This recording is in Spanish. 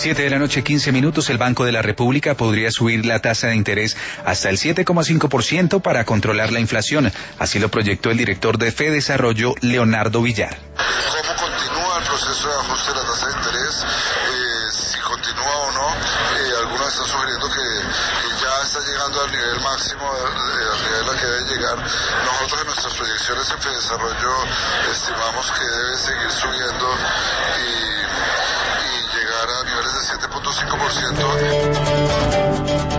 7 de la noche, 15 minutos. El Banco de la República podría subir la tasa de interés hasta el 7,5% para controlar la inflación. Así lo proyectó el director de FEDesarrollo, Leonardo Villar. ¿Cómo continúa el proceso de ajuste de la tasa de interés? Si continúa o no. Algunos están sugiriendo que ya está llegando al nivel máximo, al nivel al que debe llegar. Nosotros en nuestras proyecciones en FEDesarrollo estimamos que debe seguir subiendo y llegar a niveles de 7,5%.